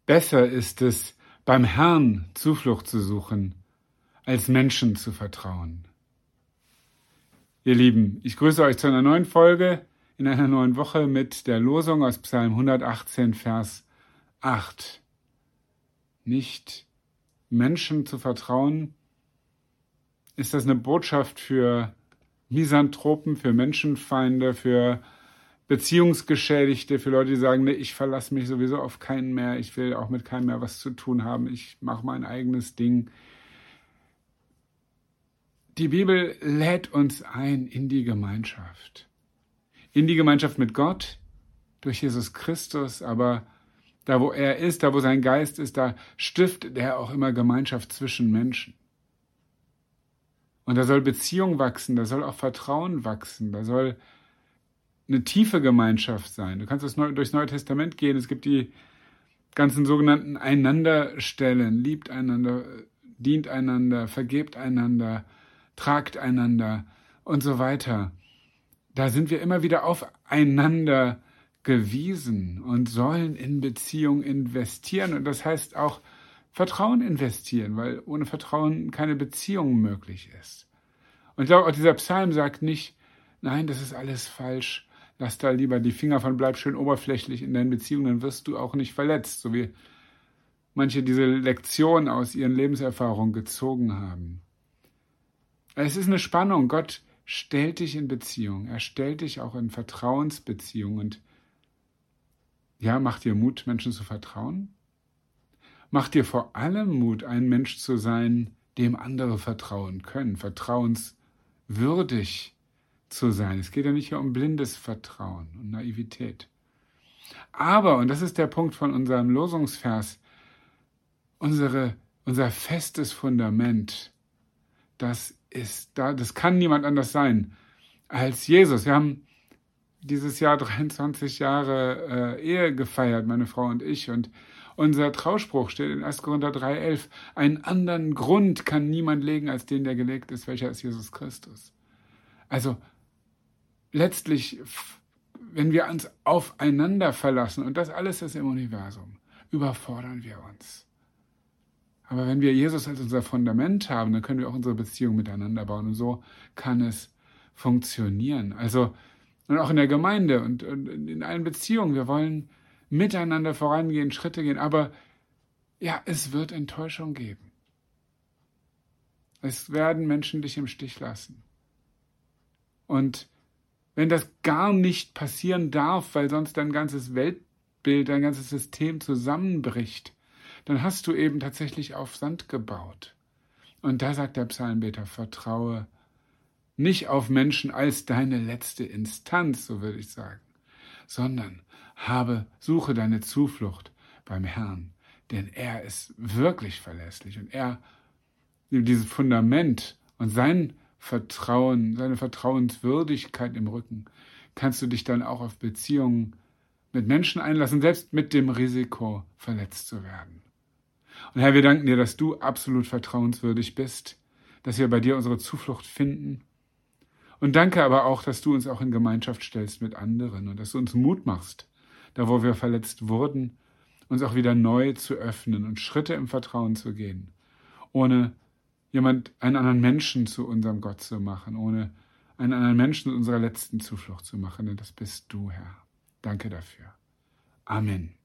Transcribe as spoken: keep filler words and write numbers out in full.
Besser ist es, beim Herrn Zuflucht zu suchen, als Menschen zu vertrauen. Ihr Lieben, ich grüße euch zu einer neuen Folge in einer neuen Woche mit der Losung aus Psalm hundertachtzehn, Vers acht. Nicht Menschen zu vertrauen, ist das eine Botschaft für Misanthropen, für Menschenfeinde, für Beziehungsgeschädigte, für Leute, die sagen, nee, ich verlasse mich sowieso auf keinen mehr, ich will auch mit keinem mehr was zu tun haben, ich mache mein eigenes Ding. Die Bibel lädt uns ein in die Gemeinschaft. In die Gemeinschaft mit Gott, durch Jesus Christus, aber da, wo er ist, da, wo sein Geist ist, da stiftet er auch immer Gemeinschaft zwischen Menschen. Und da soll Beziehung wachsen, da soll auch Vertrauen wachsen, da soll eine tiefe Gemeinschaft sein. Du kannst durchs Neue Testament gehen, es gibt die ganzen sogenannten Einanderstellen, liebt einander, dient einander, vergebt einander, tragt einander und so weiter. Da sind wir immer wieder aufeinander gewiesen und sollen in Beziehung investieren. Und das heißt auch Vertrauen investieren, weil ohne Vertrauen keine Beziehung möglich ist. Und ich glaube, auch dieser Psalm sagt nicht, nein, das ist alles falsch, lass da lieber die Finger von, bleib schön oberflächlich in deinen Beziehungen, dann wirst du auch nicht verletzt, so wie manche diese Lektion aus ihren Lebenserfahrungen gezogen haben. Es ist eine Spannung. Gott stellt dich in Beziehung. Er stellt dich auch in Vertrauensbeziehung. Und ja, macht dir Mut, Menschen zu vertrauen? Macht dir vor allem Mut, ein Mensch zu sein, dem andere vertrauen können, vertrauenswürdig zu sein. Es geht ja nicht hier um blindes Vertrauen und Naivität. Aber, und das ist der Punkt von unserem Losungsvers, unsere, unser festes Fundament, das ist da, das kann niemand anders sein als Jesus. Wir haben dieses Jahr dreiundzwanzig Jahre äh, Ehe gefeiert, meine Frau und ich, und unser Trauspruch steht in erster Korinther drei elf. Einen anderen Grund kann niemand legen, als den, der gelegt ist, welcher ist Jesus Christus. Also letztlich, wenn wir uns aufeinander verlassen, und das alles ist im Universum, überfordern wir uns. Aber wenn wir Jesus als unser Fundament haben, dann können wir auch unsere Beziehung miteinander bauen. Und so kann es funktionieren. Also, und auch in der Gemeinde und, und in allen Beziehungen. Wir wollen miteinander vorangehen, Schritte gehen. Aber ja, es wird Enttäuschung geben. Es werden Menschen dich im Stich lassen. Und wenn das gar nicht passieren darf, weil sonst dein ganzes Weltbild, dein ganzes System zusammenbricht, dann hast du eben tatsächlich auf Sand gebaut. Und da sagt der Psalmbeter, vertraue nicht auf Menschen als deine letzte Instanz, so würde ich sagen, sondern habe, suche deine Zuflucht beim Herrn, denn er ist wirklich verlässlich und er, dieses Fundament und sein Vertrauen, seine Vertrauenswürdigkeit im Rücken, kannst du dich dann auch auf Beziehungen mit Menschen einlassen, selbst mit dem Risiko, verletzt zu werden. Und Herr, wir danken dir, dass du absolut vertrauenswürdig bist, dass wir bei dir unsere Zuflucht finden. Und danke aber auch, dass du uns auch in Gemeinschaft stellst mit anderen und dass du uns Mut machst, da wo wir verletzt wurden, uns auch wieder neu zu öffnen und Schritte im Vertrauen zu gehen, ohne jemand, einen anderen Menschen zu unserem Gott zu machen, ohne einen anderen Menschen zu unserer letzten Zuflucht zu machen, denn das bist du, Herr. Danke dafür. Amen.